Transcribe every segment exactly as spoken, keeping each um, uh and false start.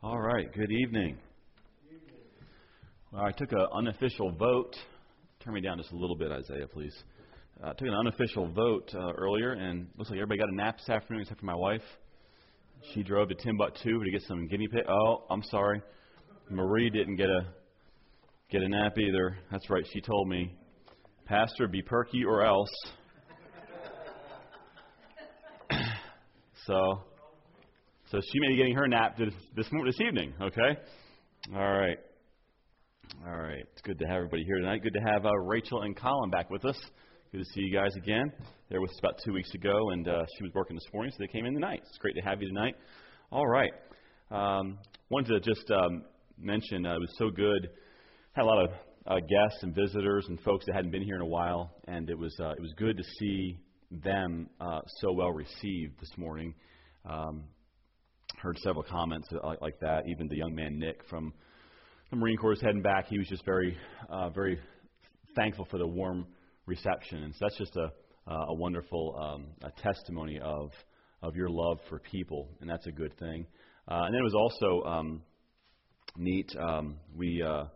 All right, good evening. Well, I took an unofficial vote. Turn me down just a little bit, Isaiah, please. I uh, took an unofficial vote uh, earlier, and looks like everybody got a nap this afternoon except for my wife. She drove to Timbuktu to get some guinea pig. Oh, I'm sorry. Marie didn't get a get a nap either. That's right. She told me, Pastor, be perky or else. so... So she may be getting her nap this this, this evening, okay? All right. All right. It's good to have everybody here tonight. Good to have uh, Rachel and Colin back with us. Good to see you guys again. They were with us about two weeks ago, and uh, she was working this morning, so they came in tonight. It's great to have you tonight. All right. Um, wanted to just um, mention uh, it was so good. Had a lot of uh, guests and visitors and folks that hadn't been here in a while, and it was uh, it was good to see them uh, so well received this morning. Um, Heard several comments like, like that. Even the young man Nick from the Marine Corps is heading back. He was just very, uh, very thankful for the warm reception, and so that's just a, uh, a wonderful um, a testimony of of your love for people, and that's a good thing. Uh, and then it was also um, neat. Um, we uh,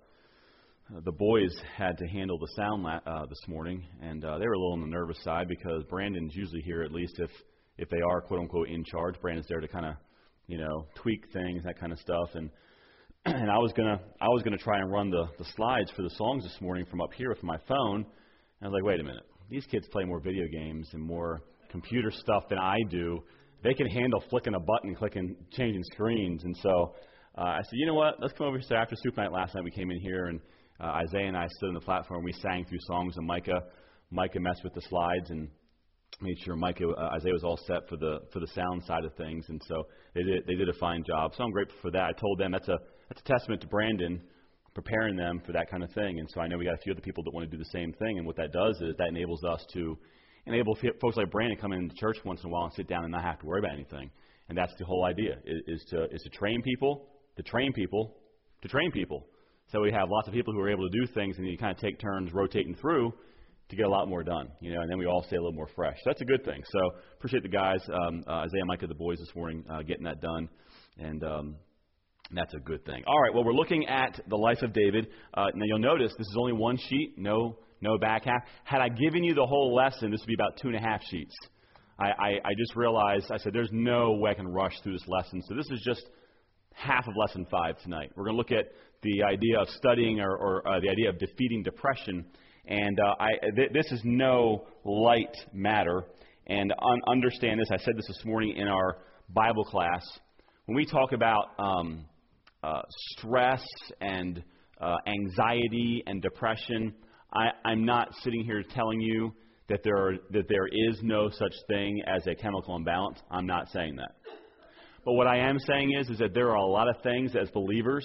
the boys had to handle the sound la- uh, this morning, and uh, they were a little on the nervous side because Brandon's usually here, at least if if they are quote unquote in charge. Brandon's there to kind of you know, tweak things, that kind of stuff, and and I was gonna I was gonna try and run the, the slides for the songs this morning from up here with my phone, and I was like, wait a minute, these kids play more video games and more computer stuff than I do. They can handle flicking a button, clicking, changing screens, and so uh, I said, you know what, let's come over here. So after Soup Night last night, we came in here, and uh, Isaiah and I stood on the platform, we sang through songs, and Micah Micah messed with the slides and made sure Micah, uh, Isaiah was all set for the for the sound side of things, and so they did they did a fine job. So I'm grateful for that. I told them that's a that's a testament to Brandon preparing them for that kind of thing, and so I know we got a few other people that want to do the same thing. And what that does is that enables us to enable folks like Brandon to come into church once in a while and sit down and not have to worry about anything. And that's the whole idea is, is to is to train people, to train people, to train people. So we have lots of people who are able to do things, and you kind of take turns rotating through to get a lot more done, you know, and then we all stay a little more fresh. So that's a good thing. So appreciate the guys, um, uh, Isaiah, Micah, the boys this morning, uh, getting that done, and um, that's a good thing. All right, well, we're looking at the life of David. Uh, now you'll notice this is only one sheet, no, no back half. Had I given you the whole lesson, this would be about two and a half sheets. I, I, I just realized, I said, there's no way I can rush through this lesson. So this is just half of lesson five tonight. We're going to look at the idea of studying or, or uh, the idea of defeating depression. And uh, I, th- this is no light matter. And un- understand this. I said this this morning in our Bible class. When we talk about um, uh, stress and uh, anxiety and depression, I, I'm not sitting here telling you that there are, that there is no such thing as a chemical imbalance. I'm not saying that. But what I am saying is, is that there are a lot of things as believers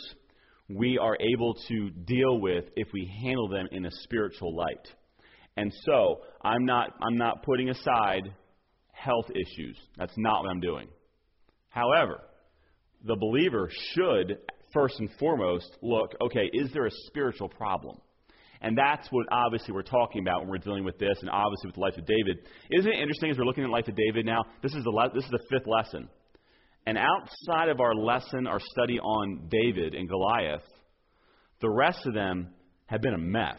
we are able to deal with if we handle them in a spiritual light. And so I'm not I'm not putting aside health issues. That's not what I'm doing. However, the believer should first and foremost look, okay, is there a spiritual problem? And that's what obviously we're talking about when we're dealing with this, and obviously with the life of David. Isn't it interesting as we're looking at the life of David now? This is the le- this is the fifth lesson. And outside of our lesson, our study on David and Goliath, the rest of them have been a mess.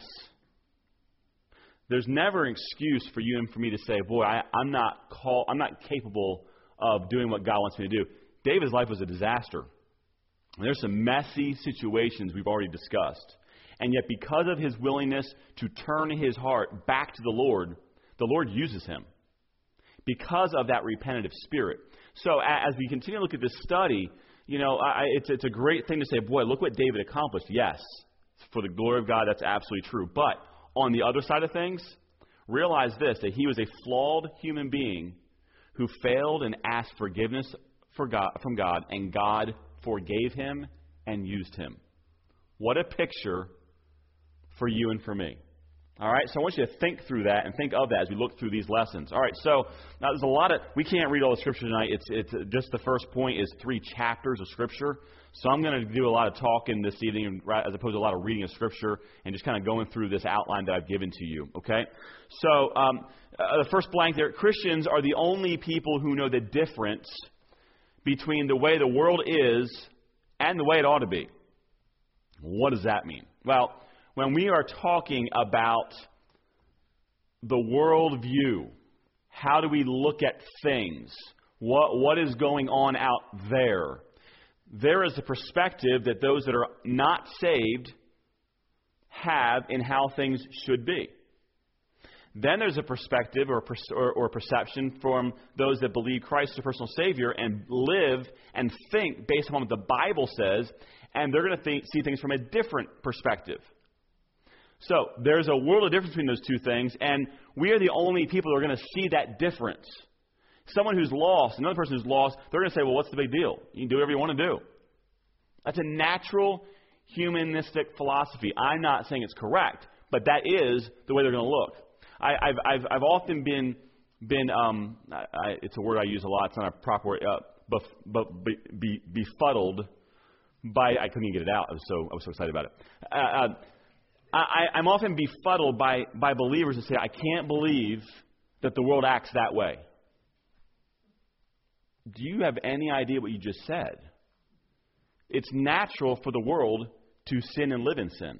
There's never an excuse for you and for me to say, boy, I, I'm not call, I'm not capable of doing what God wants me to do. David's life was a disaster. There's some messy situations we've already discussed. And yet because of his willingness to turn his heart back to the Lord, the Lord uses him. Because of that repentative spirit. So as we continue to look at this study, you know, I, it's, it's a great thing to say, boy, look what David accomplished. Yes, for the glory of God, that's absolutely true. But on the other side of things, realize this, that he was a flawed human being who failed and asked forgiveness for God, from God, and God forgave him and used him. What a picture for you and for me. All right, so I want you to think through that and think of that as we look through these lessons. All right, so now there's a lot of, we can't read all the Scripture tonight. It's it's just the first point is three chapters of Scripture. So I'm going to do a lot of talking this evening as opposed to a lot of reading of Scripture and just kind of going through this outline that I've given to you, okay? So um, uh, the first blank there, Christians are the only people who know the difference between the way the world is and the way it ought to be. What does that mean? Well, when we are talking about the worldview, how do we look at things? What what is going on out there? There is a perspective that those that are not saved have in how things should be. Then there's a perspective or, or, or perception from those that believe Christ is a personal Savior and live and think based on what the Bible says, and they're going to think, see things from a different perspective. So there's a world of difference between those two things, and we are the only people who are going to see that difference. Someone who's lost, another person who's lost, they're going to say, well, what's the big deal? You can do whatever you want to do. That's a natural humanistic philosophy. I'm not saying it's correct, but that is the way they're going to look. I, I've, I've, I've often been, been um, I, I, it's a word I use a lot. It's not a proper word, uh, bef, bef, be, be, befuddled by, I couldn't even get it out. I was so, I was so excited about it. Uh, uh, I, I'm often befuddled by, by believers that say, I can't believe that the world acts that way. Do you have any idea what you just said? It's natural for the world to sin and live in sin.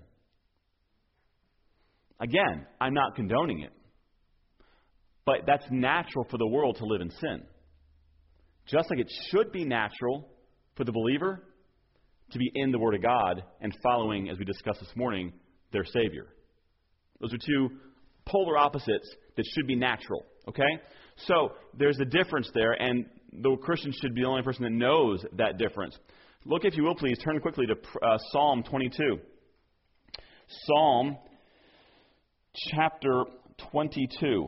Again, I'm not condoning it. But that's natural for the world to live in sin. Just like it should be natural for the believer to be in the Word of God and following, as we discussed this morning, their Savior. Those are two polar opposites that should be natural. Okay? So there's a difference there, and the Christian should be the only person that knows that difference. Look, if you will, please, turn quickly to uh, Psalm twenty-two. Psalm chapter twenty-two.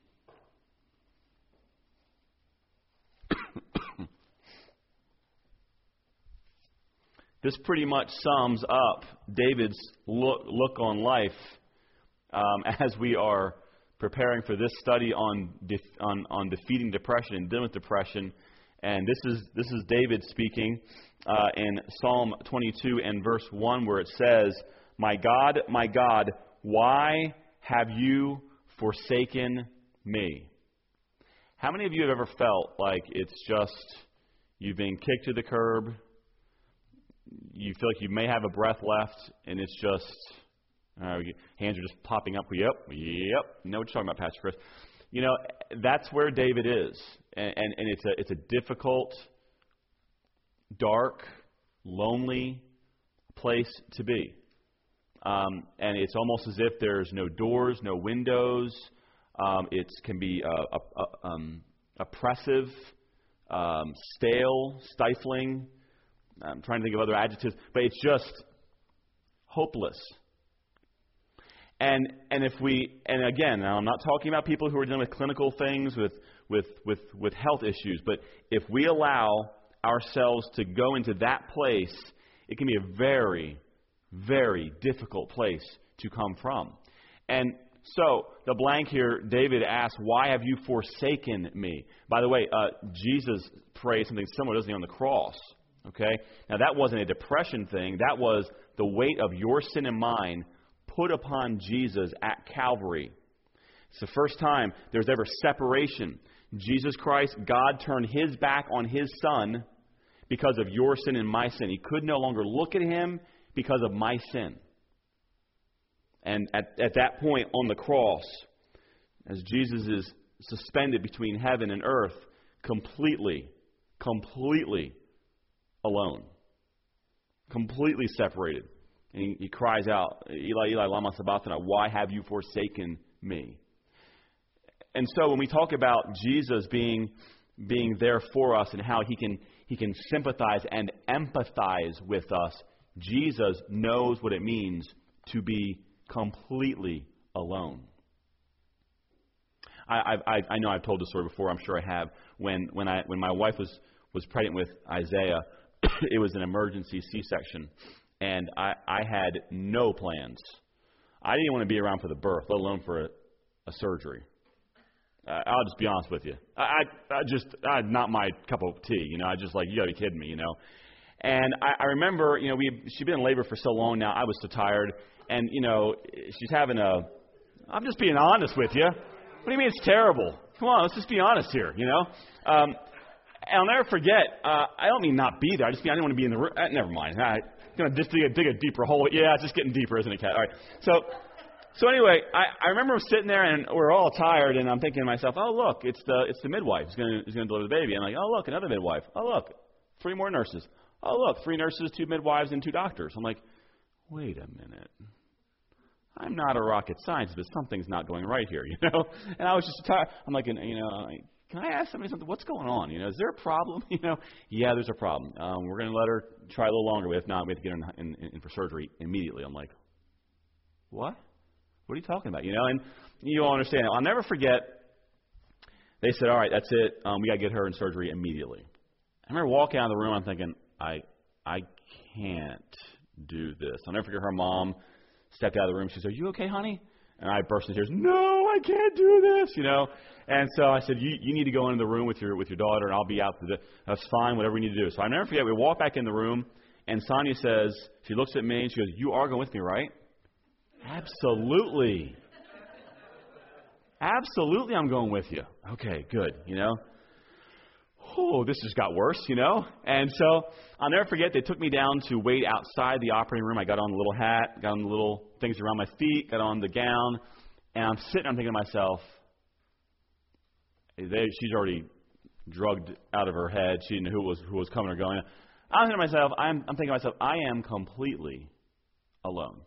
This pretty much sums up David's look, look on life um, as we are preparing for this study on, def, on on defeating depression and dealing with depression. And this is this is David speaking uh, in Psalm twenty-two and verse one, where it says, "My God, my God, why have you forsaken me?" How many of you have ever felt like it's just you've been kicked to the curb? You feel like you may have a breath left, and it's just uh, hands are just popping up. Yep, yep. You know what you're talking about, Pastor Chris. You know, that's where David is, and, and, and it's a it's a difficult, dark, lonely place to be. Um, and it's almost as if there's no doors, no windows. Um, it can be uh, uh, um, oppressive, um, stale, stifling. I'm trying to think of other adjectives, but it's just hopeless. And and if we and again, now I'm not talking about people who are dealing with clinical things, with with with with health issues, but if we allow ourselves to go into that place, it can be a very, very difficult place to come from. And so the blank here, David asks, "Why have you forsaken me?" By the way, uh, Jesus prays something similar, doesn't he, on the cross? Okay? Now, that wasn't a depression thing. That was the weight of your sin and mine put upon Jesus at Calvary. It's the first time there's ever separation. Jesus Christ, God turned His back on His Son because of your sin and my sin. He could no longer look at Him because of my sin. And at, at that point on the cross, as Jesus is suspended between heaven and earth, completely, completely alone, completely separated. And he, he cries out, "Eli, Eli, lama sabachthani, why have you forsaken me?" And so when we talk about Jesus being being there for us and how he can he can sympathize and empathize with us, Jesus knows what it means to be completely alone. I, I, I know I've told this story before. I'm sure I have. When when I when my wife was was pregnant with Isaiah, it was an emergency C-section, and I, I had no plans. I didn't want to be around for the birth, let alone for a, a surgery. Uh, I'll just be honest with you. I, I, I just, I, not my cup of tea. You know, I just like, you got to be kidding me. You know, and I, I remember, you know, we she'd been in labor for so long now. I was so tired, and you know, she's having a. I'm just being honest with you. What do you mean it's terrible? Come on, let's just be honest here. You know. Um, I'll never forget, uh, I don't mean not be there. I just mean I didn't want to be in the room. Uh, never mind. I, you know, just dig a, dig a deeper hole. Yeah, it's just getting deeper, isn't it, Kat? All right. So, so anyway, I, I remember sitting there and we're all tired, and I'm thinking to myself, oh, look, it's the it's the midwife who's going to deliver the baby. And I'm like, oh, look, another midwife. Oh, look, three more nurses. Oh, look, three nurses, two midwives, and two doctors. I'm like, wait a minute. I'm not a rocket scientist, but something's not going right here, you know? And I was just tired. I'm like, you know, can I ask somebody something? What's going on? You know, is there a problem? You know, yeah, there's a problem. Um, we're going to let her try a little longer, but if not, we have to get her in, in, in for surgery immediately. I'm like, what? What are you talking about? You know, and you all understand. I'll never forget. They said, all right, that's it. Um, we got to get her in surgery immediately. I remember walking out of the room. I'm thinking, I, I can't do this. I'll never forget her mom stepped out of the room. She said, are you okay, honey? And I burst into tears. No, I can't do this, you know. And so I said, you, you need to go into the room with your with your daughter, and I'll be out. The, that's fine, whatever we need to do. So I never forget, we walk back in the room, and Sonia says, she looks at me, and she goes, you are going with me, right? Absolutely. Absolutely, I'm going with you. Okay, good, you know. Oh, this just got worse, you know. And so I'll never forget, they took me down to wait outside the operating room. I got on the little hat, got on the little things around my feet, got on the gown, and I'm sitting, I'm thinking to myself, they, she's already drugged out of her head. She didn't know who was who was coming or going. I'm thinking to myself, I'm, I'm thinking to myself, I am completely alone.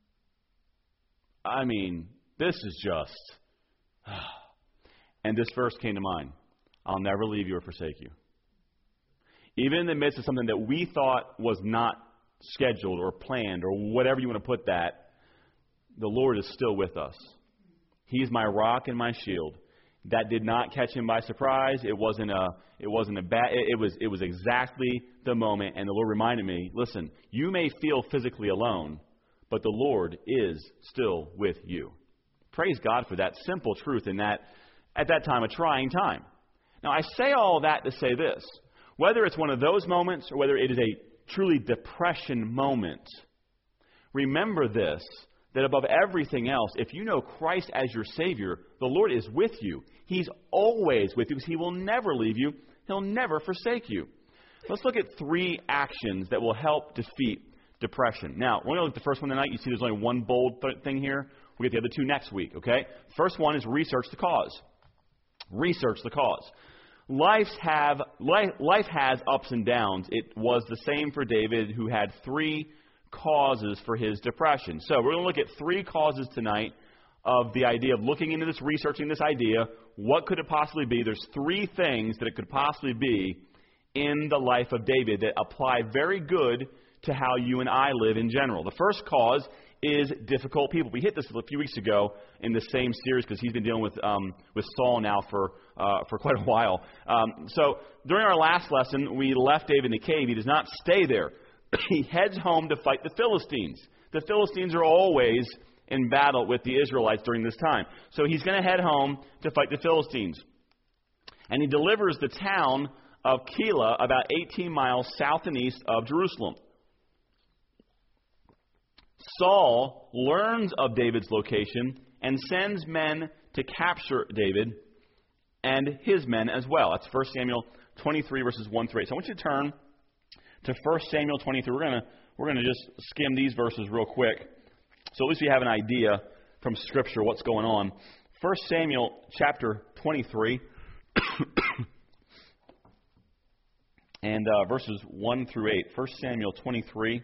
I mean, this is just, and this verse came to mind. I'll never leave you or forsake you. Even in the midst of something that we thought was not scheduled or planned or whatever you want to put that, the Lord is still with us. He's my rock and my shield. That did not catch him by surprise. It wasn't a. It wasn't a bad. It, it was. It was exactly the moment. And the Lord reminded me. Listen, you may feel physically alone, but the Lord is still with you. Praise God for that simple truth in that, at that time, a trying time. Now, I say all that to say this. Whether it's one of those moments or whether it is a truly depression moment, remember this, that above everything else, if you know Christ as your Savior, the Lord is with you. He's always with you because He will never leave you. He'll never forsake you. Let's look at three actions that will help defeat depression. Now, we're going to look at the first one tonight. You see there's only one bold th- thing here. We'll get the other two next week, okay? First one is research the cause. Research the cause. Life's have, life, life has ups and downs. It was the same for David, who had three causes for his depression. So we're going to look at three causes tonight of the idea of looking into this, researching this idea. What could it possibly be? There's three things that it could possibly be in the life of David that apply very good to how you and I live in general. The first cause is difficult people. We hit this a few weeks ago in the same series because he's been dealing with um, with Saul now for uh, for quite a while. Um, so during our last lesson, we left David in the cave. He does not stay there. He heads home to fight the Philistines. The Philistines are always in battle with the Israelites during this time. So he's going to head home to fight the Philistines. And he delivers the town of Keilah, about eighteen miles south and east of Jerusalem. Saul learns of David's location and sends men to capture David and his men as well. That's First Samuel twenty-three, verses one through eight. So I want you to turn to First Samuel twenty-three. We're going to we're going to just skim these verses real quick, so at least we have an idea from Scripture what's going on. First Samuel chapter twenty-three, and uh, verses one through eight. First Samuel twenty-three.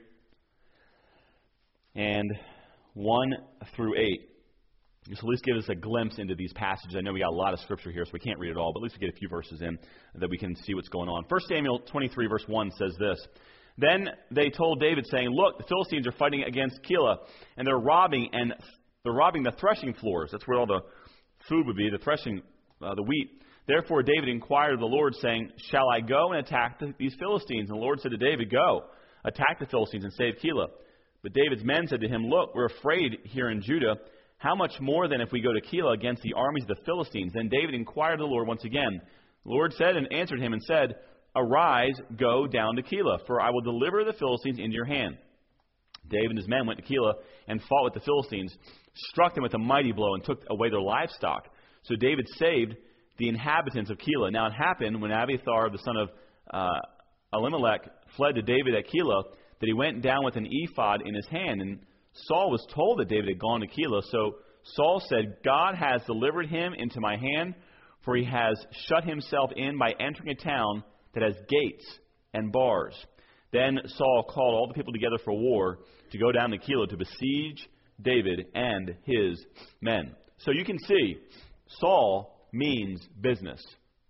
And one through eight. Just at least give us a glimpse into these passages. I know we got a lot of scripture here, so we can't read it all, but at least we get a few verses in that we can see what's going on. First Samuel twenty-three, verse one says this. Then they told David, saying, look, the Philistines are fighting against Keilah, and they're robbing and they're robbing the threshing floors. That's where all the food would be, the threshing, uh, the wheat. Therefore David inquired of the Lord, saying, shall I go and attack the, these Philistines? And the Lord said to David, go, attack the Philistines and save Keilah. But David's men said to him, look, we're afraid here in Judah. How much more then if we go to Keilah against the armies of the Philistines? Then David inquired of the Lord once again. The Lord said and answered him and said, arise, go down to Keilah, for I will deliver the Philistines into your hand. David and his men went to Keilah and fought with the Philistines, struck them with a mighty blow, and took away their livestock. So David saved the inhabitants of Keilah. Now it happened when Abiathar, the son of uh, Elimelech, fled to David at Keilah, that he went down with an ephod in his hand. And Saul was told that David had gone to Keilah. So Saul said, God has delivered him into my hand, for he has shut himself in by entering a town that has gates and bars. Then Saul called all the people together for war to go down to Keilah to besiege David and his men. So you can see, Saul means business.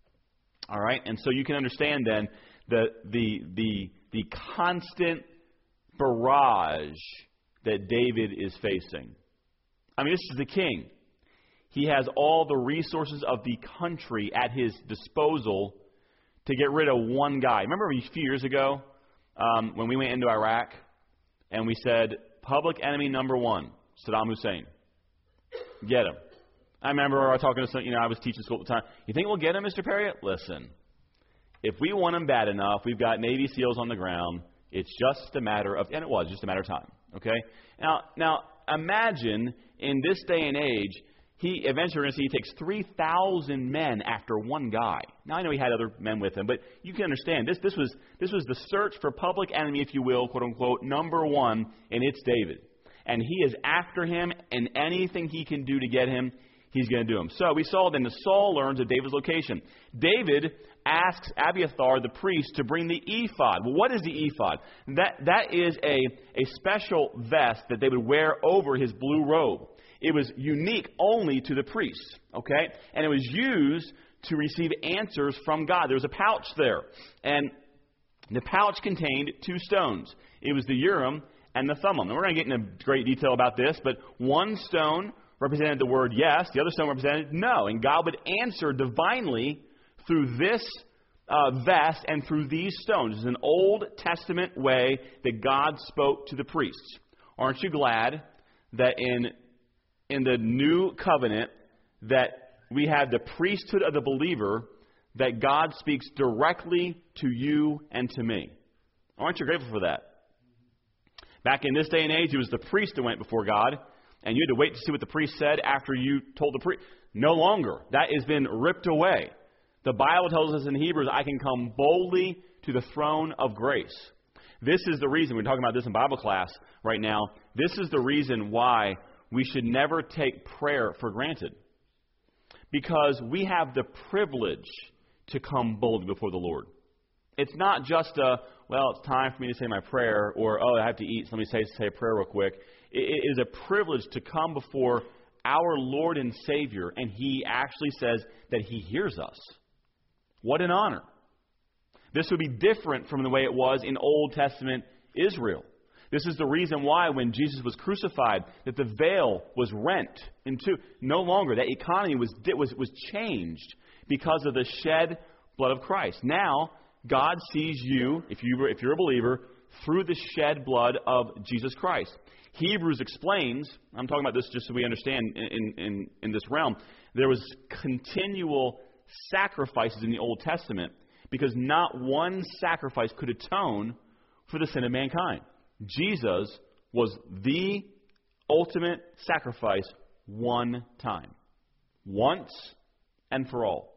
All right? And so you can understand then the the the the constant barrage that David is facing. I mean, this is the king. He has all the resources of the country at his disposal to get rid of one guy. Remember a few years ago um, when we went into Iraq and we said, public enemy number one, Saddam Hussein. Get him. I remember I was talking to some, you know, I was teaching school at the time. You think we'll get him, Mister Perry? Listen, if we want him bad enough, we've got Navy SEALs on the ground. It's just a matter of, and it was just a matter of time. Okay. Now, now imagine in this day and age, he eventually we're going to see he takes three thousand men after one guy. Now I know he had other men with him, but you can understand this. This was this was the search for public enemy, if you will, quote unquote, number one, and it's David. And he is after him, and anything he can do to get him, he's going to do him. So we saw then that Saul learns of David's location. David asks Abiathar, the priest, to bring the ephod. Well, what is the ephod? That that is a, a special vest that they would wear over his blue robe. It was unique only to the priests, okay? And it was used to receive answers from God. There was a pouch there, and the pouch contained two stones. It was the Urim and the Thummim. And we're going to get into great detail about this, but one stone represented the word yes, the other stone represented no, and God would answer divinely through this uh, vest and through these stones. It's an Old Testament way that God spoke to the priests. Aren't you glad that in in the new covenant that we have the priesthood of the believer, that God speaks directly to you and to me? Aren't you grateful for that? Back in this day and age, it was the priest that went before God, and you had to wait to see what the priest said after you told the priest. No longer. That has been ripped away. The Bible tells us in Hebrews, I can come boldly to the throne of grace. This is the reason, we're talking about this in Bible class right now, this is the reason why we should never take prayer for granted. Because we have the privilege to come boldly before the Lord. It's not just a, well, it's time for me to say my prayer, or, oh, I have to eat, so let me say, say a prayer real quick. It, it is a privilege to come before our Lord and Savior, and He actually says that He hears us. What an honor. This would be different from the way it was in Old Testament Israel. This is the reason why when Jesus was crucified, that the veil was rent in two. No longer. That economy was, was, was changed because of the shed blood of Christ. Now, God sees you, if, you, if you're a believer, through the shed blood of Jesus Christ. Hebrews explains, I'm talking about this just so we understand in, in, in this realm, there was continual sacrifices in the Old Testament because not one sacrifice could atone for the sin of mankind. Jesus was the ultimate sacrifice one time. Once and for all.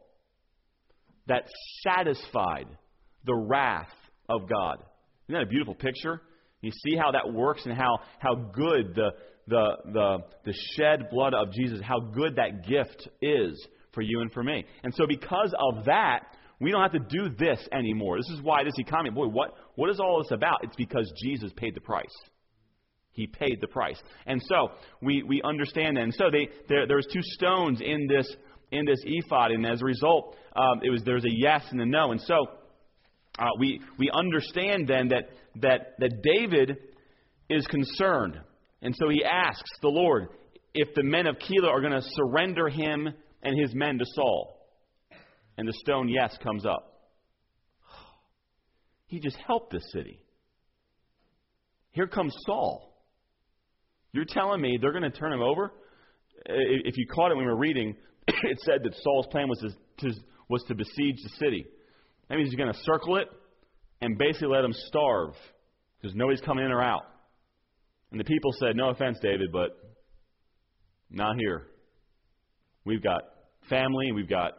That satisfied the wrath of God. Isn't that a beautiful picture? You see how that works and how, how good the, the, the, the shed blood of Jesus, how good that gift is for you and for me. And so because of that, we don't have to do this anymore. This is why this economy, boy, what, what is all this about? It's because Jesus paid the price. He paid the price. And so we, we understand that. And so they, there, there's two stones in this in this ephod, and as a result, um, it was there's a yes and a no. And so uh, we we understand then that that that David is concerned. And so he asks the Lord if the men of Keilah are going to surrender him and his men to Saul. And the stone yes comes up. He just helped this city. Here comes Saul. You're telling me they're going to turn him over? If you caught it when we were reading, it said that Saul's plan was to, to, was to besiege the city. That means he's going to circle it and basically let them starve because nobody's coming in or out. And the people said, no offense, David, but not here. We've got family, we've got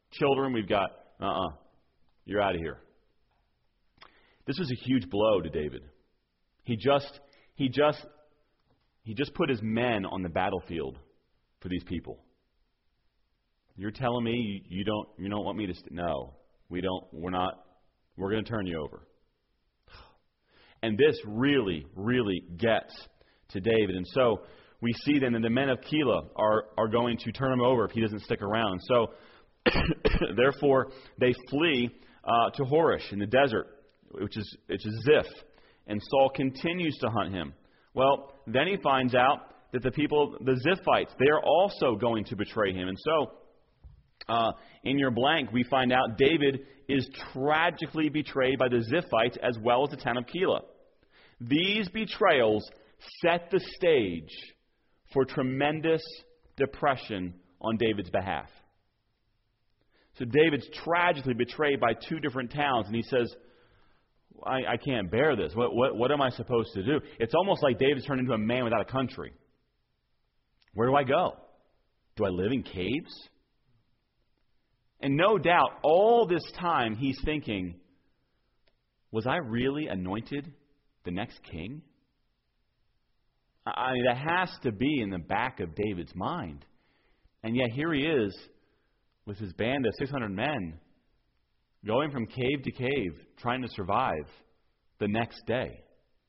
children. We've got, uh-uh, you're out of here. This was a huge blow to David. He just, he just, he just put his men on the battlefield for these people. You're telling me you don't, you don't want me to? St- no, we don't. We're not. We're going to turn you over. And this really, really gets to David. And so we see then that the men of Keilah are, are going to turn him over if he doesn't stick around. And so, therefore, they flee uh, to Horish in the desert, which is, which is Ziph. And Saul continues to hunt him. Well, then he finds out that the people, the Ziphites, they are also going to betray him. And so, uh, in your blank, we find out David is tragically betrayed by the Ziphites as well as the town of Keilah. These betrayals set the stage for tremendous depression on David's behalf. So David's tragically betrayed by two different towns, and he says, I, I can't bear this. What, what, what am I supposed to do? It's almost like David's turned into a man without a country. Where do I go? Do I live in caves? And no doubt, all this time he's thinking, was I really anointed the next king? I mean, that has to be in the back of David's mind. And yet here he is with his band of six hundred men going from cave to cave trying to survive the next day.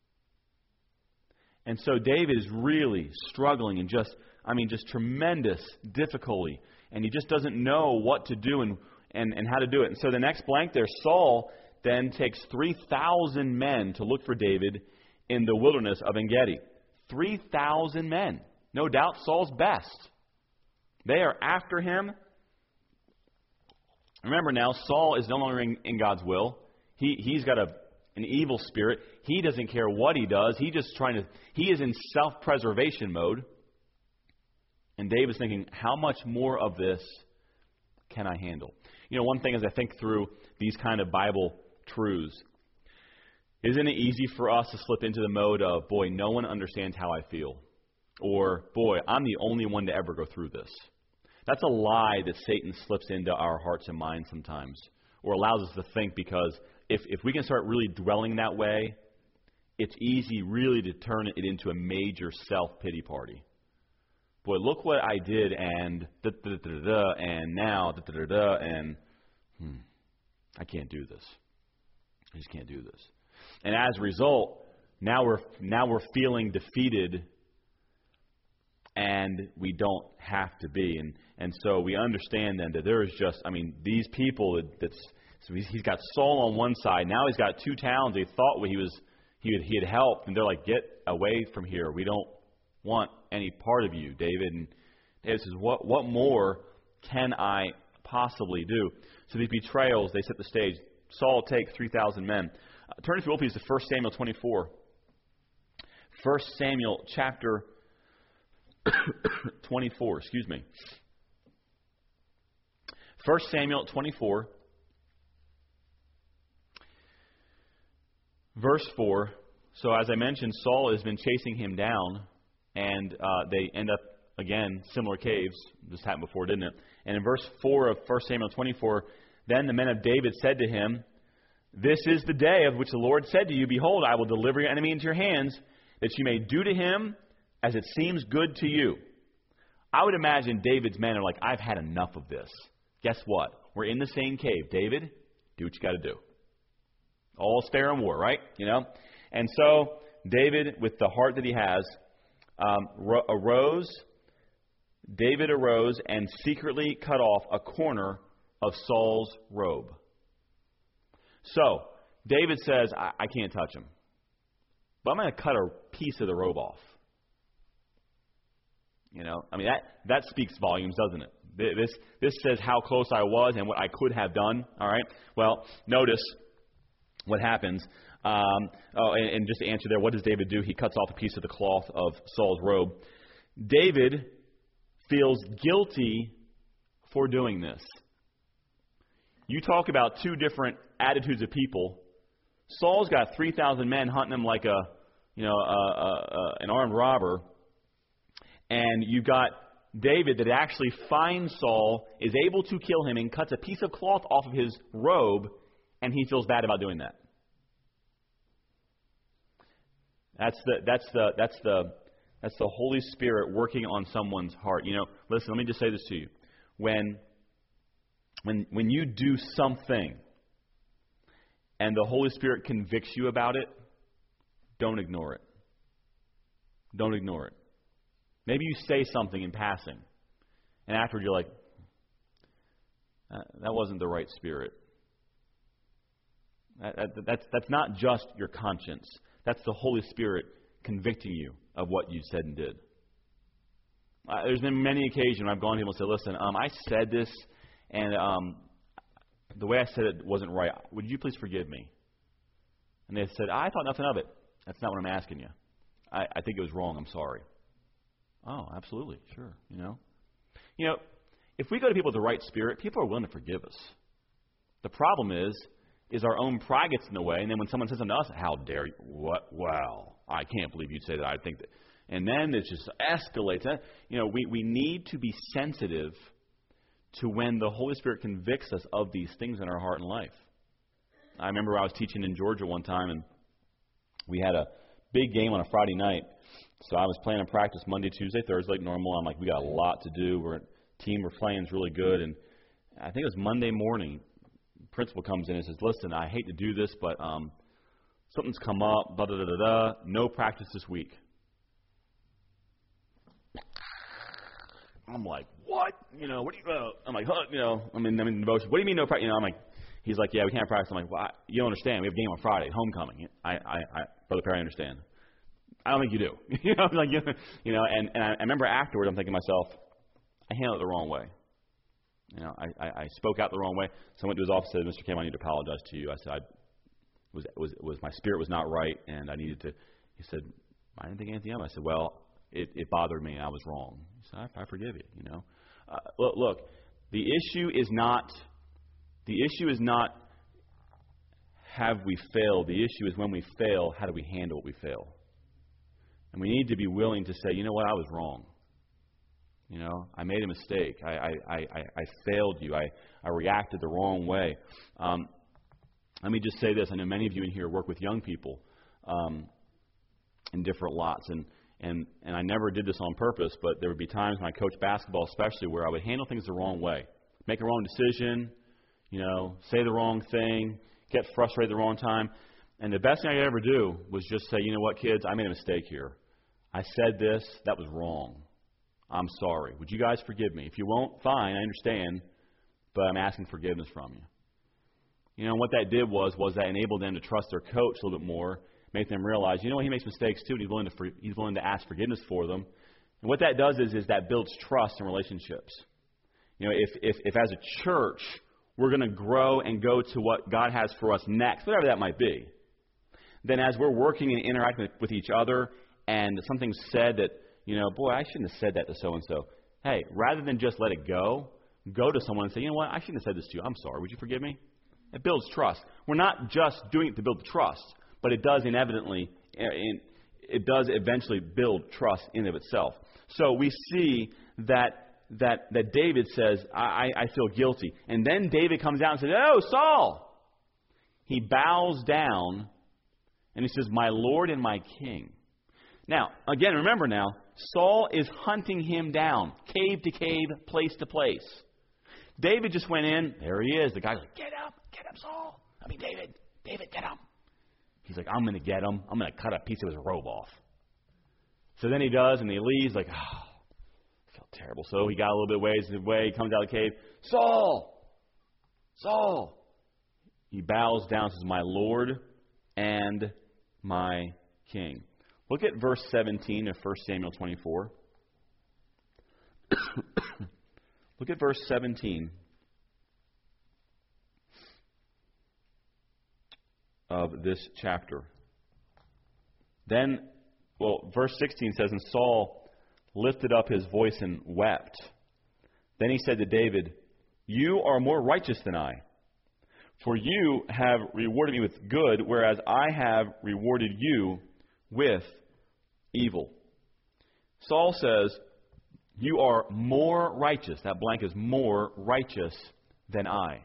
And so David is really struggling and just, I mean, just tremendous difficulty. And he just doesn't know what to do and, and, and how to do it. And so the next blank there, Saul then takes three thousand men to look for David in the wilderness of En-Gedi. three thousand men. No doubt Saul's best. They are after him. Remember now, Saul is no longer in, in God's will. He, he's got a, an evil spirit. He doesn't care what he does. He just trying to, he is in self-preservation mode. And David's thinking, how much more of this can I handle? You know, one thing as I think through these kind of Bible truths, isn't it easy for us to slip into the mode of, boy, no one understands how I feel? Or, boy, I'm the only one to ever go through this. That's a lie that Satan slips into our hearts and minds sometimes, or allows us to think, because if, if we can start really dwelling that way, it's easy really to turn it into a major self-pity party. Boy, look what I did, and da da da da, da and now da da da da, and hmm, I can't do this. I just can't do this. And as a result, now we're now we're feeling defeated, and we don't have to be. And and so we understand then that there is just, I mean, these people that, that's so he's, he's got Saul on one side. Now he's got two towns they thought he was he had, he had helped, and they're like, get away from here. We don't want any part of you, David. And David says, what what more can I possibly do? So these betrayals, they set the stage. Saul takes three thousand men. Uh, turn, if you will, please, to First Samuel twenty-four. First Samuel chapter twenty-four, excuse me. First Samuel twenty-four, verse four. So as I mentioned, Saul has been chasing him down, and uh, they end up, again, similar caves. This happened before, didn't it? And in verse four of First Samuel twenty-four, then the men of David said to him, this is the day of which the Lord said to you, behold, I will deliver your enemy into your hands, that you may do to him as it seems good to you. I would imagine David's men are like, I've had enough of this. Guess what? We're in the same cave. David, do what you got to do. All's fair in war, right? You know? And so David, with the heart that he has, um, ro- arose. David arose and secretly cut off a corner of Saul's robe. So David says, I, I can't touch him, but I'm going to cut a piece of the robe off. You know, I mean, that, that speaks volumes, doesn't it? This, this says how close I was and what I could have done. All right. Well, notice what happens. Um, oh, and, and just to answer there, what does David do? He cuts off a piece of the cloth of Saul's robe. David feels guilty for doing this. You talk about two different attitudes of people. Saul's got three thousand men hunting him like a, you know, a, a, a, an armed robber. And you've got David that actually finds Saul, is able to kill him, and cuts a piece of cloth off of his robe, and he feels bad about doing that. That's the that's the that's the that's the Holy Spirit working on someone's heart. You know, listen, let me just say this to you. When when when you do something and the Holy Spirit convicts you about it, don't ignore it. Don't ignore it. Maybe you say something in passing, and afterward you're like, uh, that wasn't the right spirit. That, that, that's, that's not just your conscience. That's the Holy Spirit convicting you of what you said and did. Uh, there's been many occasions when I've gone to people and said, listen, um, I said this, and um, the way I said it wasn't right. Would you please forgive me? And they said, I thought nothing of it. That's not what I'm asking you. I, I think it was wrong. I'm sorry. Oh, absolutely. Sure. You know, you know, if we go to people with the right spirit, people are willing to forgive us. The problem is, is our own pride gets in the way, and then when someone says something to us, how dare you? What? Wow, I can't believe you'd say that. I think that. And then it just escalates. You know, we, we need to be sensitive to when the Holy Spirit convicts us of these things in our heart and life. I remember I was teaching in Georgia one time, and we had a big game on a Friday night. So I was playing in practice Monday, Tuesday, Thursday, like normal. I'm like, we got a lot to do. We're a team we're playing is really good. And I think it was Monday morning, principal comes in and says, listen, I hate to do this, but um, something's come up, da da da da da. No practice this week. I'm like, what? You know, what do you? Uh, I'm like, huh, you know, I'm in, I'm in devotion. What do you mean no practice? You know, I'm like, he's like, yeah, we can't practice. I'm like, well, I, you don't understand. We have a game on Friday, homecoming. I, I, I Brother Perry, I understand. I don't think you do. you know, like, you know, and, and I, I remember afterwards, I'm thinking to myself, I handled it the wrong way. You know, I, I, I spoke out the wrong way. So I went to his office and said, Mister Kim, I need to apologize to you. I said, I was, was, was my spirit was not right, and I needed to. He said, I didn't think anything of it. I said, well, it, it bothered me, and I was wrong. He said, I, I forgive you. You know, uh, look, look, the issue is not, the issue is not, have we failed? The issue is when we fail, how do we handle what we fail? And we need to be willing to say, you know what, I was wrong. You know, I made a mistake. I I, I, I failed you. I, I reacted the wrong way. Um, let me just say this. I know many of you in here work with young people um, in different lots. And, and, and I never did this on purpose, but there would be times when I coached basketball especially where I would handle things the wrong way. Make a wrong decision, you know, say the wrong thing, get frustrated the wrong time. And the best thing I could ever do was just say, you know what, kids, I made a mistake here. I said this. That was wrong. I'm sorry. Would you guys forgive me? If you won't, fine, I understand, but I'm asking forgiveness from you. You know, what that did was was that enabled them to trust their coach a little bit more, make them realize, you know what, he makes mistakes too, and he's willing to for, he's willing to ask forgiveness for them. And what that does is is that builds trust in relationships. You know, if if, if as a church we're going to grow and go to what God has for us next, whatever that might be, then as we're working and interacting with, with each other, and something's said that, you know, boy, I shouldn't have said that to so-and-so. Hey, rather than just let it go, go to someone and say, you know what, I shouldn't have said this to you. I'm sorry. Would you forgive me? It builds trust. We're not just doing it to build trust, but it does inevitably, it does eventually build trust in and of itself. So we see that that that David says, I, I feel guilty. And then David comes out and says, oh, Saul. He bows down and he says, my Lord and my King. Now, again, remember now, Saul is hunting him down, cave to cave, place to place. David just went in. There he is. The guy's like, get him, get him, Saul. I mean, David, David, get him. He's like, I'm going to get him. I'm going to cut a piece of his robe off. So then he does, and he leaves like, oh, I felt terrible. So he got a little bit ways away. He comes out of the cave. Saul, Saul. He bows down and says, my Lord and my King. Look at verse seventeen of First Samuel twenty-four. Look at verse seventeen of this chapter. Then, well, verse sixteen says, and Saul lifted up his voice and wept. Then he said to David, you are more righteous than I, for you have rewarded me with good, whereas I have rewarded you with evil. Saul says, You are more righteous. That blank is more righteous than I.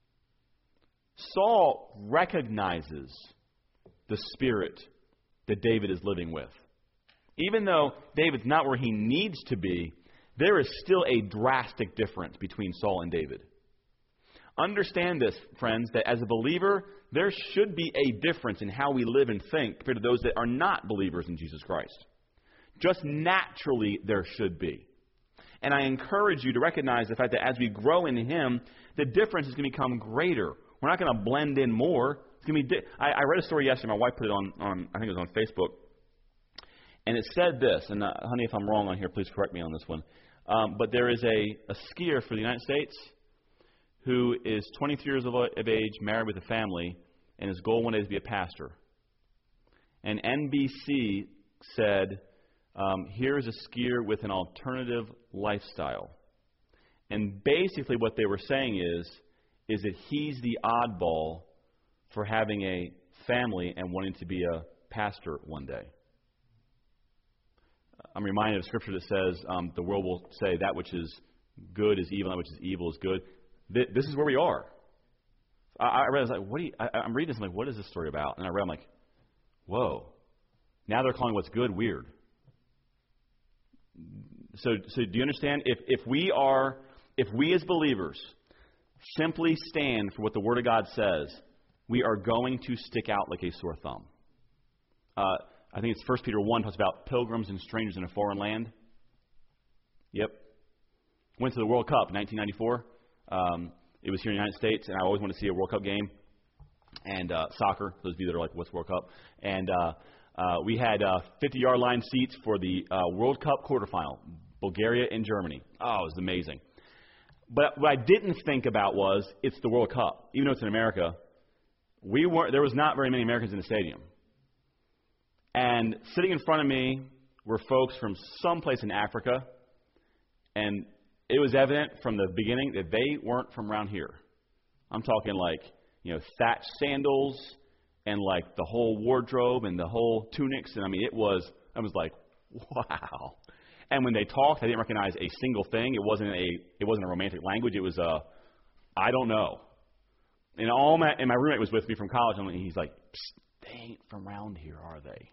Saul recognizes the spirit that David is living with. Even though David's not where he needs to be, there is still a drastic difference between Saul and David. Understand this, friends, that as a believer, there should be a difference in how we live and think compared to those that are not believers in Jesus Christ. Just naturally, there should be. And I encourage you to recognize the fact that as we grow in Him, the difference is going to become greater. We're not going to blend in more. It's going to be. Di- I, I read a story yesterday. My wife put it on, on, I think it was on Facebook. And it said this, and uh, honey, if I'm wrong on here, please correct me on this one. Um, but there is a, a skier for the United States who is twenty-three years of, of age, married with a family, and his goal one day is to be a pastor. And N B C said, um, here is a skier with an alternative lifestyle. And basically what they were saying is, is that he's the oddball for having a family and wanting to be a pastor one day. I'm reminded of scripture that says um, the world will say that which is good is evil, that which is evil is good. Th- this is where we are. I, I read, I was like, what do you, I, I'm reading this, I'm like, what is this story about? And I read, I'm like, whoa. Now they're calling what's good weird. So, so do you understand? If if we are, if we as believers simply stand for what the Word of God says, we are going to stick out like a sore thumb. Uh, I think it's First Peter one talks about pilgrims and strangers in a foreign land. Yep. Went to the World Cup in nineteen ninety-four. Um, it was here in the United States, and I always want to see a World Cup game. And uh, soccer, those of you that are like, what's World Cup? And uh, uh, we had uh, fifty-yard line seats for the uh, World Cup quarterfinal, Bulgaria and Germany. Oh, it was amazing. But what I didn't think about was it's the World Cup. Even though it's in America, we weren't. There was not very many Americans in the stadium. And sitting in front of me were folks from someplace in Africa, and it was evident from the beginning that they weren't from around here. I'm talking like, you know, thatched sandals and like the whole wardrobe and the whole tunics, and I mean, it was, I was like, wow. And when they talked, I didn't recognize a single thing. It wasn't a, it wasn't a romantic language. It was a, I don't know. And all my, and my roommate was with me from college, and he's like, psst, they ain't from around here, are they?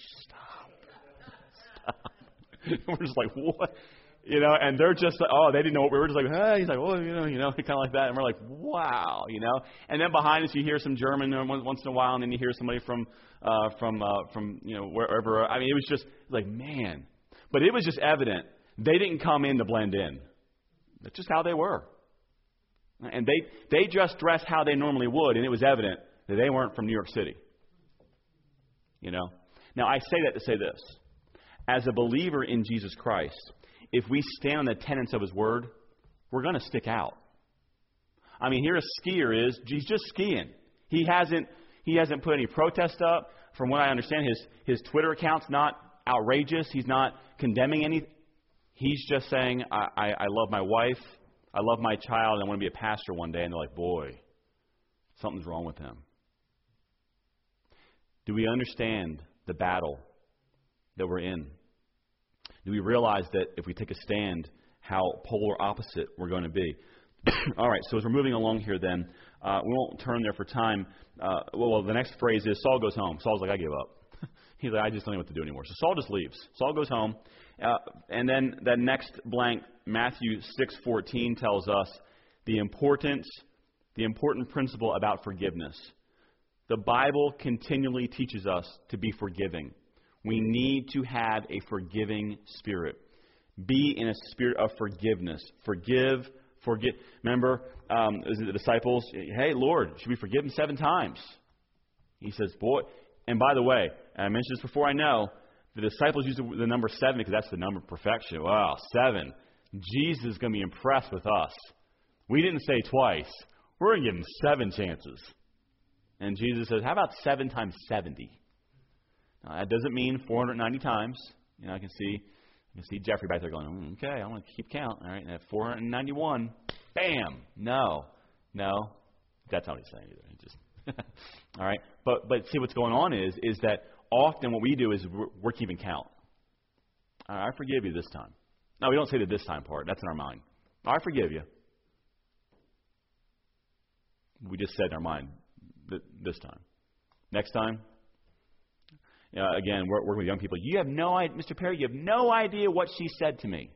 We're just like, what? You know, and they're just like, oh, they didn't know what we were. Just like, hey, he's like, oh, you know, you know, kind of like that. And we're like, wow, you know. And then behind us, you hear some German once in a while, and then you hear somebody from, uh, from, uh, from, you know, wherever. I mean, it was just like, man. But it was just evident they didn't come in to blend in. That's just how they were. And they they just dressed how they normally would, and it was evident that they weren't from New York City. You know. Now, I say that to say this. As a believer in Jesus Christ, if we stand on the tenets of His Word, we're going to stick out. I mean, here a skier is, he's just skiing. He hasn't he hasn't put any protest up. From what I understand, his, his Twitter account's not outrageous. He's not condemning anything. He's just saying, I, I, I love my wife, I love my child, and I want to be a pastor one day. And they're like, boy, something's wrong with him. Do we understand the battle that we're in? Do we realize that if we take a stand, how polar opposite we're going to be? All right, so as we're moving along here then, uh, we won't turn there for time. Uh, well, well, the next phrase is Saul goes home. Saul's like, I give up. He's like, I just don't know what to do anymore. So Saul just leaves. Saul goes home. Uh, and then that next blank, Matthew six fourteen, tells us the importance, the important principle about forgiveness. The Bible continually teaches us to be forgiving. We need to have a forgiving spirit. Be in a spirit of forgiveness. Forgive, forget. Remember, um, is it the disciples? Hey, Lord, should we forgive them seven times? He says, boy. And by the way, and I mentioned this before, I know, the disciples use the, the number seven because that's the number of perfection. Wow, seven. Jesus is going to be impressed with us. We didn't say twice. We're going to give him seven chances. And Jesus says, how about seven times seventy? Now, that doesn't mean four hundred ninety times. You know, I can see, I can see Jeffrey back there going, mm, okay, I'm going to keep count. All right, and at four hundred ninety-one, bam. No, no, that's not what he's saying either. He just, all right. But but see, what's going on is is that often what we do is we're, we're keeping count. All right, I forgive you this time. No, we don't say the this time part. That's in our mind. I forgive you. We just said in our mind th- this time. Next time, uh, again, we're working with young people. You have no idea, Mister Perry, you have no idea what she said to me.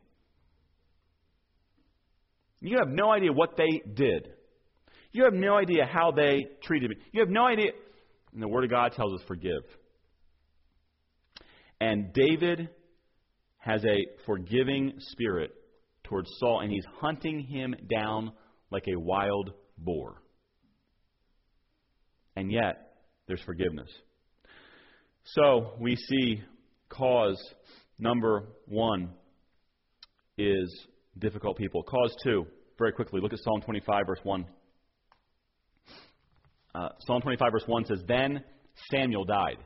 You have no idea what they did. You have no idea how they treated me. You have no idea. And the Word of God tells us forgive. And David has a forgiving spirit towards Saul, and he's hunting him down like a wild boar. And yet, there's forgiveness. So, we see cause number one is difficult people. Cause two, very quickly, look at Psalm twenty-five, verse one. Uh, Psalm twenty-five, verse one says, Then Samuel died.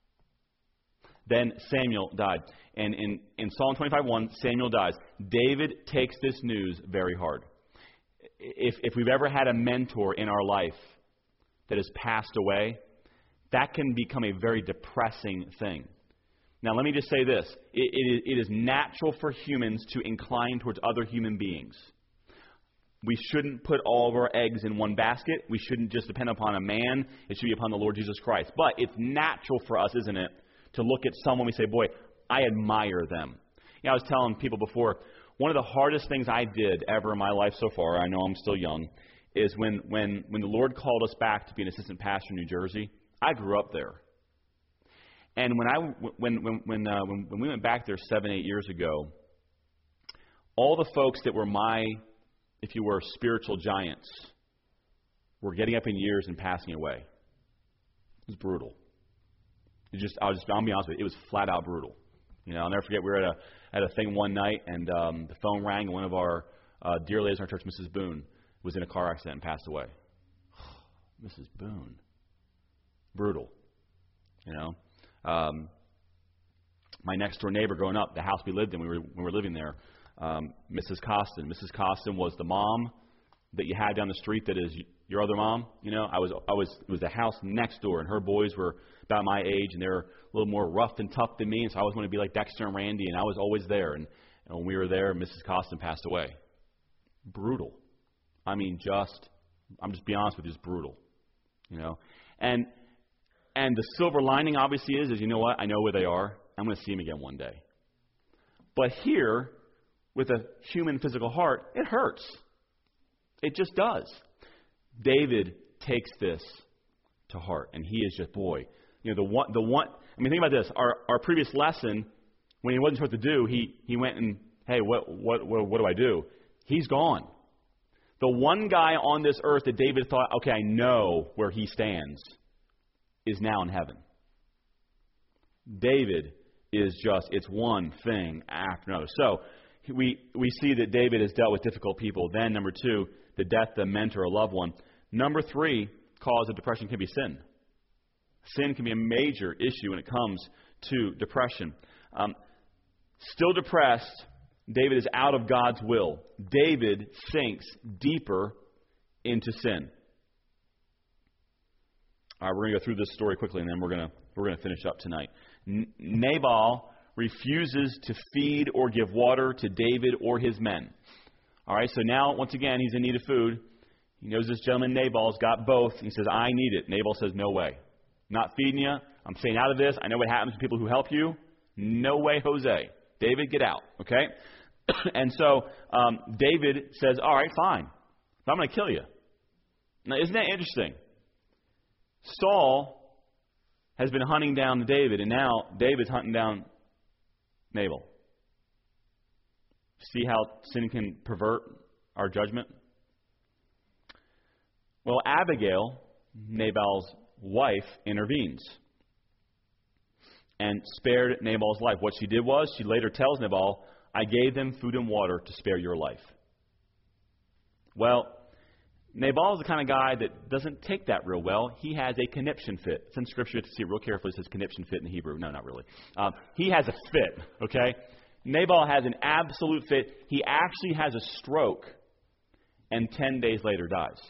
Then Samuel died. And in, in Psalm twenty-five, one, Samuel dies. David takes this news very hard. If, if we've ever had a mentor in our life that has passed away, that can become a very depressing thing. Now, let me just say this. It, it, is, it is natural for humans to incline towards other human beings. We shouldn't put all of our eggs in one basket. We shouldn't just depend upon a man. It should be upon the Lord Jesus Christ. But it's natural for us, isn't it, to look at someone we say, boy, I admire them. You know, I was telling people before, one of the hardest things I did ever in my life so far, I know I'm still young, is when, when, when the Lord called us back to be an assistant pastor in New Jersey. I grew up there. And when I when when when, uh, when when we went back there seven, eight years ago, all the folks that were my, if you were, spiritual giants were getting up in years and passing away. It was brutal. It just, I was just, I'll be honest with you, it was flat out brutal. You know, I'll never forget, we were at a at a thing one night, and um, the phone rang, and one of our uh, dear ladies in our church, Missus Boone, was in a car accident and passed away. Missus Boone. Brutal. You know. Um, my next door neighbor growing up, the house we lived in, we were, when we were living there, um, Missus Costin. Missus Costin was the mom that you had down the street that is your other mom. You know, I was, I was, it was the house next door, and her boys were about my age, and they were a little more rough and tough than me, and so I always wanted to be like Dexter and Randy, and I was always there. And, and when we were there, Missus Costin passed away. Brutal. I mean, just, I'm just being honest with you, it's brutal. You know, and and the silver lining obviously is, is you know what? I know where they are. I'm going to see them again one day. But here, with a human physical heart, it hurts. It just does. David takes this to heart, and he is just, boy, you know, the one, the one. I mean, think about this. Our our previous lesson, when he wasn't sure what to do, he he went and, hey, what what what, what do I do? He's gone. The one guy on this earth that David thought, okay, I know where he stands, is now in heaven. David is just, it's one thing after another. So we we see that David has dealt with difficult people. Then, number two, the death of a mentor or a loved one. Number three, cause of depression can be sin. Sin can be a major issue when it comes to depression. Um, still depressed, David is out of God's will. David sinks deeper into sin. All right, we're going to go through this story quickly, and then we're going to we're going to finish up tonight. N- Nabal refuses to feed or give water to David or his men. All right, so now once again he's in need of food. He knows this gentleman Nabal's got both. He says, "I need it." Nabal says, "No way. Not feeding you. I'm staying out of this. I know what happens to people who help you. No way, Jose. David, get out." Okay. And so um, David says, all right, fine. But I'm going to kill you. Now, isn't that interesting? Saul has been hunting down David, and now David's hunting down Nabal. See how sin can pervert our judgment? Well, Abigail, Nabal's wife, intervenes and spared Nabal's life. What she did was, she later tells Nabal, I gave them food and water to spare your life. Well, Nabal is the kind of guy that doesn't take that real well. He has a conniption fit. It's in Scripture to see it real carefully. It says conniption fit in the Hebrew. No, not really. Um, he has a fit, okay? Nabal has an absolute fit. He actually has a stroke and ten days later dies.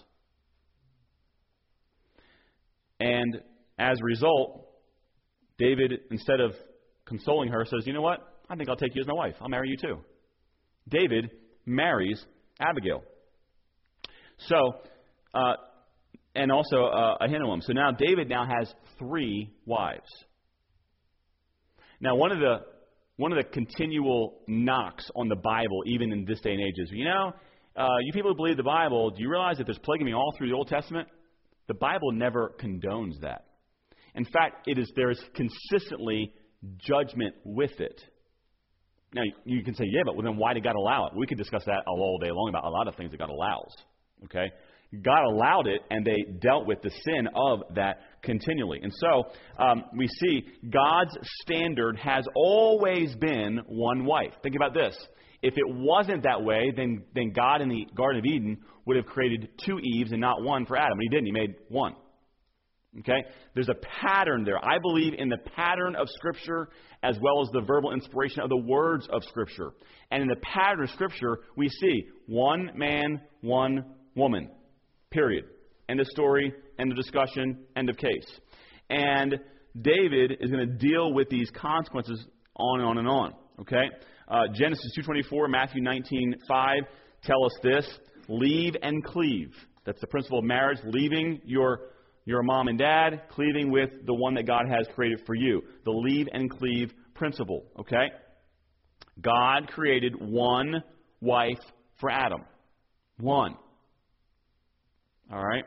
And as a result, David, instead of consoling her, says, you know what? I think I'll take you as my wife. I'll marry you too. David marries Abigail. So, uh, and also uh, Ahinoam. So now David now has three wives. Now, one of the one of the continual knocks on the Bible, even in this day and age, is, you know, uh, you people who believe the Bible, do you realize that there's polygamy all through the Old Testament? The Bible never condones that. In fact, it is there is consistently judgment with it. Now, you can say, yeah, but well, then why did God allow it? We could discuss that all day long about a lot of things that God allows. Okay? God allowed it, and they dealt with the sin of that continually. And so um, we see God's standard has always been one wife. Think about this. If it wasn't that way, then, then God in the Garden of Eden would have created two Eves and not one for Adam. But he didn't. He made one. Okay? There's a pattern there. I believe in the pattern of Scripture as well as the verbal inspiration of the words of Scripture. And in the pattern of Scripture, we see one man, one woman. Period. End of story, end of discussion, end of case. And David is going to deal with these consequences on and on and on. Okay? Uh, Genesis two twenty-four, Matthew nineteen five tell us this. Leave and cleave. That's the principle of marriage. Leaving your, your mom and dad, cleaving with the one that God has created for you. The leave and cleave principle. Okay? God created one wife for Adam. One. All right?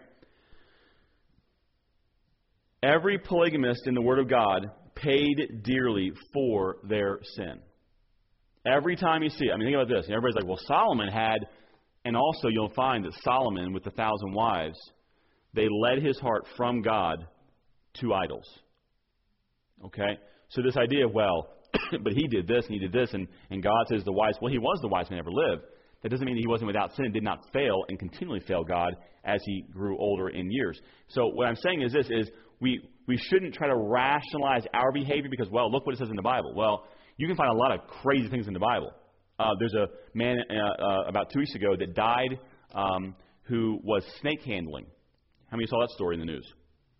Every polygamist in the Word of God paid dearly for their sin. Every time you see it. I mean, think about this. Everybody's like, well, Solomon had, and also you'll find that Solomon, with the thousand wives, they led his heart from God to idols. Okay? So this idea of, well, but he did this and he did this, and, and God says the wise, well, he was the wisest man ever lived. That doesn't mean that he wasn't without sin and did not fail and continually fail God as he grew older in years. So what I'm saying is this, is we, we shouldn't try to rationalize our behavior because, well, look what it says in the Bible. Well, you can find a lot of crazy things in the Bible. Uh, there's a man uh, uh, about two weeks ago that died um, who was snake handling. How many saw that story in the news?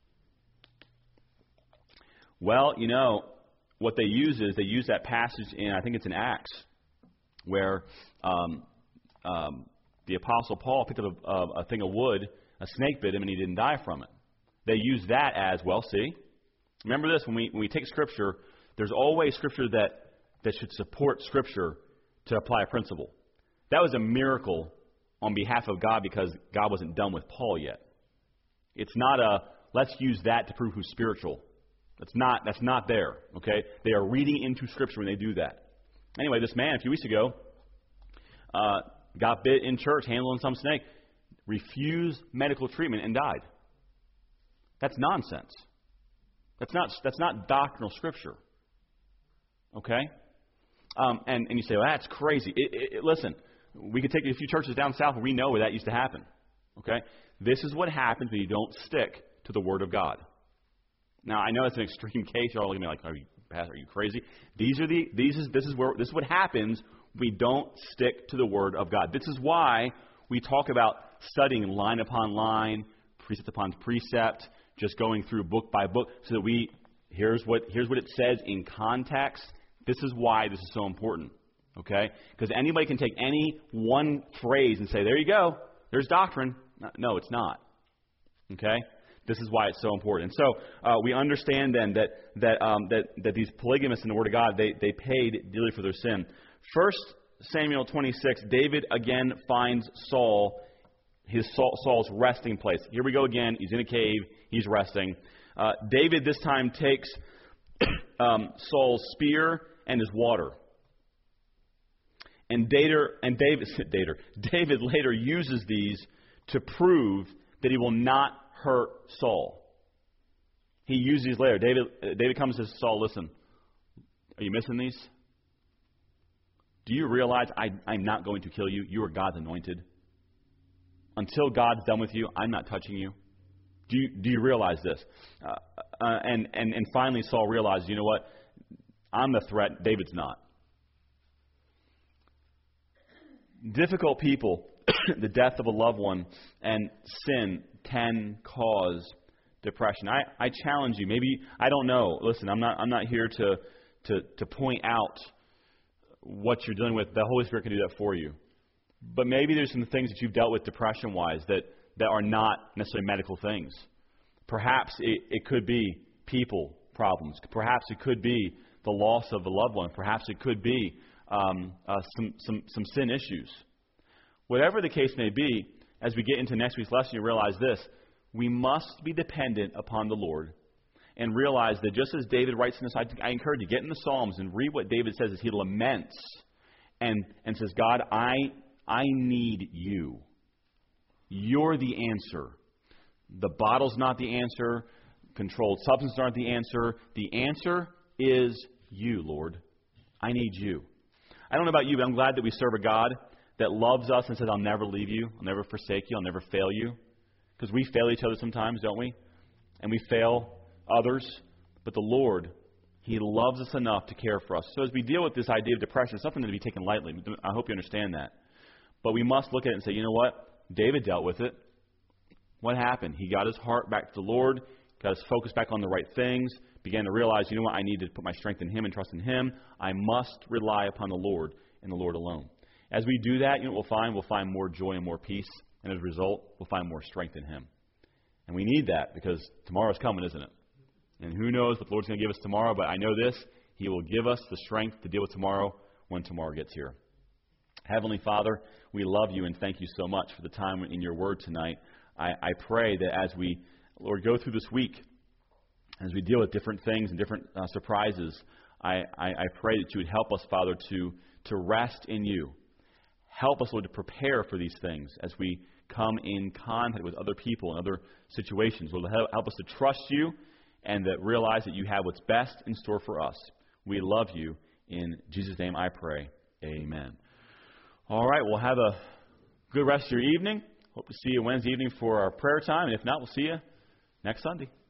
Well, you know, what they use is they use that passage in, I think it's in Acts, where um, um, the Apostle Paul picked up a, a, a thing of wood, a snake bit him, and he didn't die from it. They use that as, well, see, remember this, when we when we take Scripture, there's always Scripture that, that should support Scripture to apply a principle. That was a miracle on behalf of God because God wasn't done with Paul yet. It's not a, let's use that to prove who's spiritual. That's not, that's not there, okay? They are reading into Scripture when they do that. Anyway, this man a few weeks ago uh, got bit in church handling some snake, refused medical treatment, and died. That's nonsense. That's not, that's not doctrinal Scripture, okay? Um, and, and you say, well, that's crazy. It, it, it, listen, we could take a few churches down south where we know where that used to happen, okay? This is what happens when you don't stick to the Word of God. Now, I know it's an extreme case. You're all looking at me like, are you, Pastor, are you crazy? These are the these is this is where this is what happens when we don't stick to the Word of God. This is why we talk about studying line upon line, precept upon precept, just going through book by book, so that we here's what here's what it says in context. This is why this is so important. Okay? Because anybody can take any one phrase and say, there you go, there's doctrine. No, it's not. Okay? This is why it's so important. And so uh, we understand then that that, um, that that these polygamists in the Word of God, they, they paid dearly for their sin. First Samuel twenty-six, David again finds Saul, his Saul, Saul's resting place. Here we go again. He's in a cave. He's resting. Uh, David this time takes um, Saul's spear and his water. And, Dater, and David, Dater, David later uses these to prove that he will not hurt Saul. He uses these later. David, David comes to Saul, listen, are you missing these? Do you realize I, I'm not going to kill you? You are God's anointed. Until God's done with you, I'm not touching you. Do you, do you realize this? Uh, uh, and, and, and finally Saul realizes, you know what? I'm the threat. David's not. Difficult people, the death of a loved one, and sin can cause depression. I, I challenge you. Maybe I don't know. Listen, I'm not I'm not here to to to point out what you're dealing with, the Holy Spirit can do that for you. But maybe there's some things that you've dealt with depression-wise that, that are not necessarily medical things. Perhaps it, it could be people problems. Perhaps it could be the loss of a loved one. Perhaps it could be um, uh, some, some, some sin issues. Whatever the case may be, as we get into next week's lesson, you realize this. We must be dependent upon the Lord and realize that just as David writes in this, I, I encourage you, get in the Psalms and read what David says as he laments and, and says, God, I, I need you. You're the answer. The bottle's not the answer. Controlled substances aren't the answer. The answer is you, Lord. I need you. I don't know about you, but I'm glad that we serve a God that loves us and says, I'll never leave you. I'll never forsake you. I'll never fail you. Because we fail each other sometimes, don't we? And we fail others. But the Lord, He loves us enough to care for us. So as we deal with this idea of depression, it's something to be taken lightly. I hope you understand that. But we must look at it and say, you know what? David dealt with it. What happened? He got his heart back to the Lord, got his focus back on the right things, began to realize, you know what? I need to put my strength in Him and trust in Him. I must rely upon the Lord and the Lord alone. As we do that, you know what we'll find? We'll find more joy and more peace. And as a result, we'll find more strength in Him. And we need that because tomorrow's coming, isn't it? And who knows what the Lord's going to give us tomorrow, but I know this. He will give us the strength to deal with tomorrow when tomorrow gets here. Heavenly Father, we love you and thank you so much for the time in your word tonight. I, I pray that as we, Lord, go through this week, as we deal with different things and different uh, surprises, I, I, I pray that you would help us, Father, to, to rest in you. Help us, Lord, to prepare for these things as we come in contact with other people and other situations. Lord, help us to trust you and that realize that you have what's best in store for us. We love you. In Jesus' name I pray. Amen. All right, we'll have a good rest of your evening. Hope to see you Wednesday evening for our prayer time. And if not, we'll see you next Sunday.